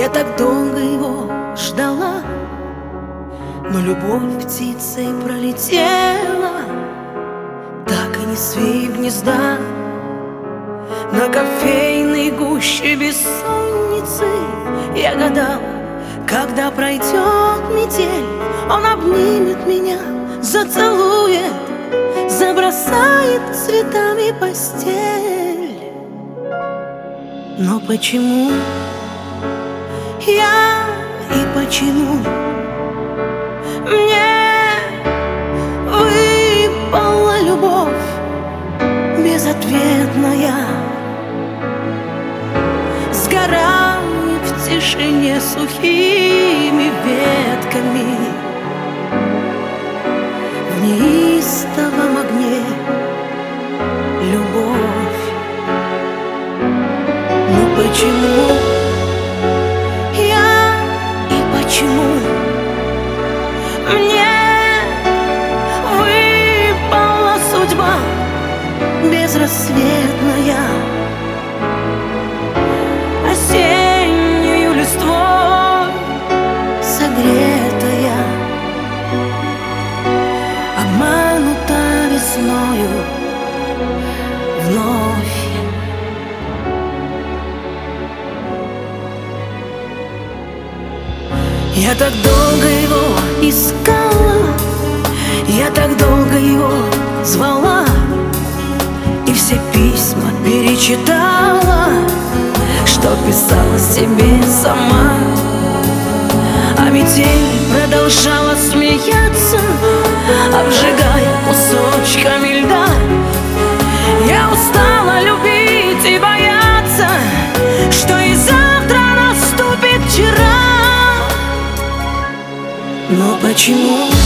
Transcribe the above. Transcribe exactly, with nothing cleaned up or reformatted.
Я так долго его ждала, но любовь птицей пролетела, так и не свив гнезда. На кофейной гуще бессонницы я гадала, когда пройдет метель, он обнимет меня, зацелует, забросает цветами постель. Но почему я и почему мне выпала любовь безответная? Сгорает в тишине сухими ветками, в неистовом огне любовь. Но почему я и почему мне выпала судьба безрассветная? Осеннею листвой согретая, обманута весною вновь. Я так долго его искала, я так долго его звала, и все письма перечитала, что писала себе сама. А метель продолжала смеяться, обжигая кусочками льда. Я устала любить и бояться, что и завтра наступит вчера. Но почему